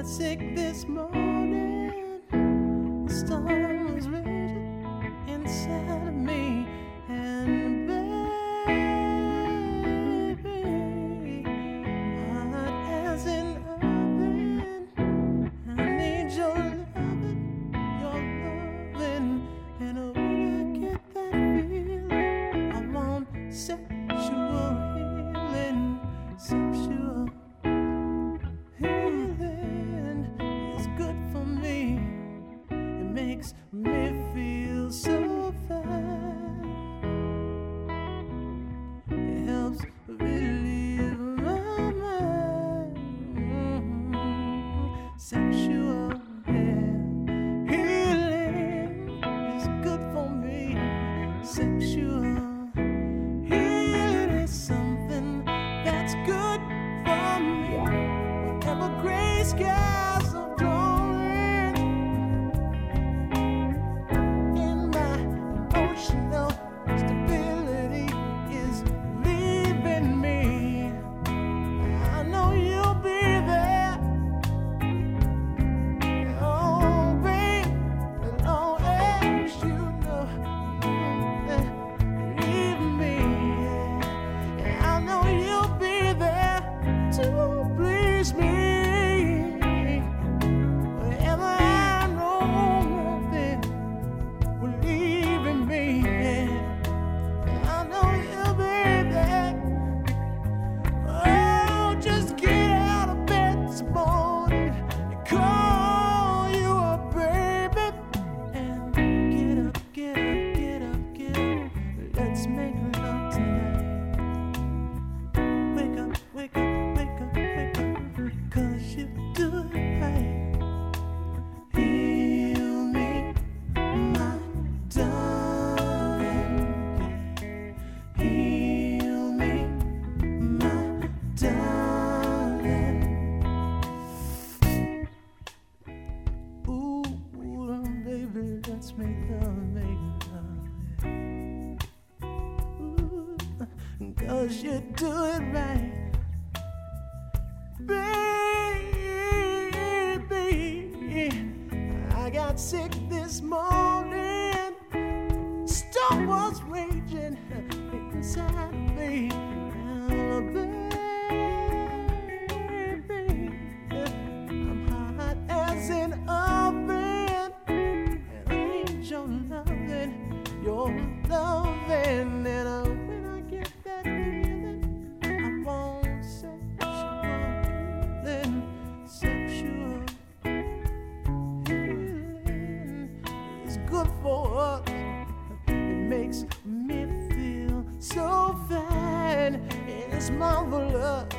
got sick this morning. The storm was raging inside of me, and baby, hot as an oven. I need your loving, and when I get that feeling, I want sexual healing, sexual healing is good for me. It makes me feel so fine. It helps relieve my mind. Sexual healing is good for me. Sexual healing is something that's good for me. Whenever gray skies are dawning and my emotional stability is leaving me, I know you'll be there. Oh, babe, as long as you know leave me, I know you'll be there to please me. Whenever I know that we're leaving me, I know you'll be there. Oh, just get out of bed this morning and call you a baby, and get up, get up, get up, get up. Let's make love tonight. Wake up, wake up, wake up, wake up, 'cause you do it right. Heal me, my darling. Heal me, my darling. Ooh, baby, let's make love, make love. Ooh, 'cause you do it right. Baby, I got sick this morning. Storm was raging inside of me. Oh, baby, I'm hot as an oven, and I need your loving, and when I get that feeling, I want sexual healing is good for us. It makes me feel so fine, and it's marvelous.